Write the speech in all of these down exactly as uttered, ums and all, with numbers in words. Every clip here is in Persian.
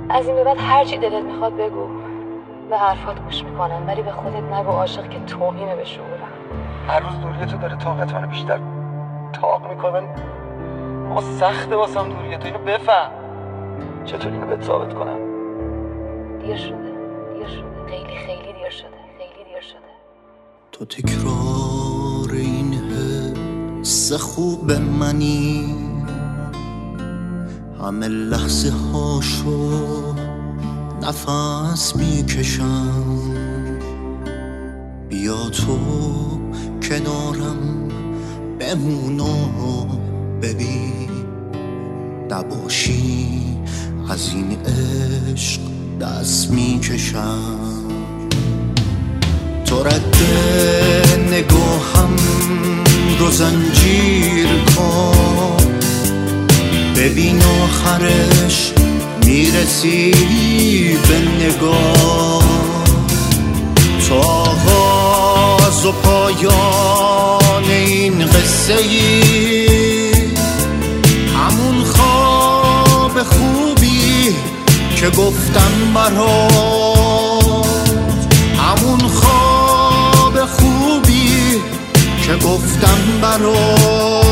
از این به بعد هر چی دلت میخواد بگو، به حرفات گوش میکنم، ولی به خودت نگو عاشق که توهینه به شعورم. هر روز دوری تو داره طاقت منو بیشتر تاق میکنه. آقا سخته واسم دوری تو، اینو بفهم. چطور اینو بهت ثابت کنم؟ دیر شده، دیر شده، خیلی خیلی دیر شده، خیلی دیر شده. تو تکرار این حس خوب منی، همه لحظه هاشو نفس میکشم. بیا تو کنارم بمون و ببین، نباشی از این عشق دست میکشم. تو رد نگاهم رو زنجیر کن، ببین آخرش میرسی به نگاه. تو آغاز و پایان این قصه ای، همون خواب خوبی که گفتم برات، همون خواب خوبی که گفتم برات.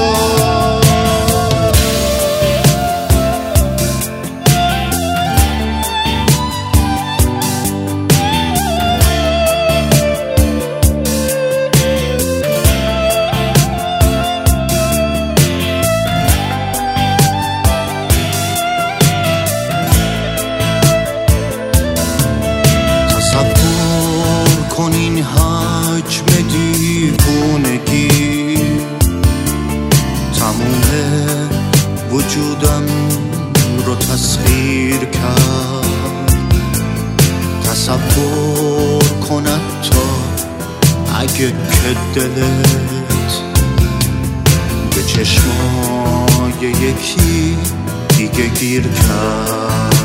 تصور کن این حجم دیوونگی، تموم وجودم رو تسخیر کرد. تصور کن حتی اگه که دلت به چشمای یکی دیگه گیر کرد.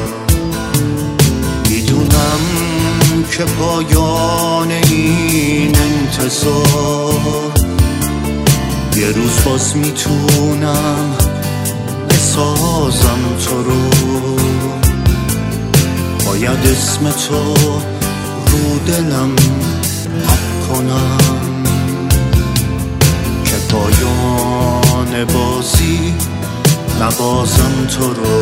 میدونم که پایان این انتظار یه روز باز میتونم بسازم تو رو. باید اسم تو رو دلم حق کنم که پایان بازی نبازم تو رو.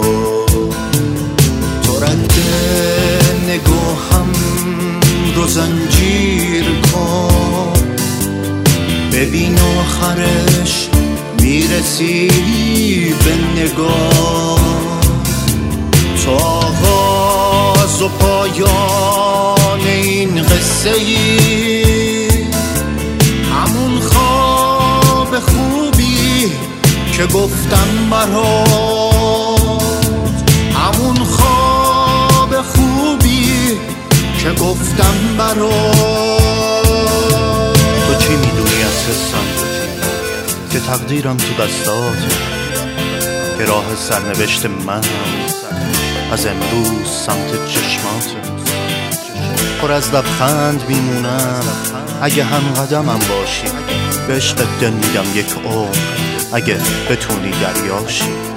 تو رد نگاهم رو زنجیر کن، ببین آخرش میرسی به نگاه. تو آغاز و پایان این قصه ای، همون خواب خوبی که گفتم برات، همون خواب خوبی که گفتم برات. تو چی میدونی از حسم که تقدیرم تو دستاته، که راه سرنوشت من از امروز سمت چشماته. پر از لبخند میمونم اگه هم قدمم باشی، به عشق دل میدم یک عمر اگه بتونی دریاشی.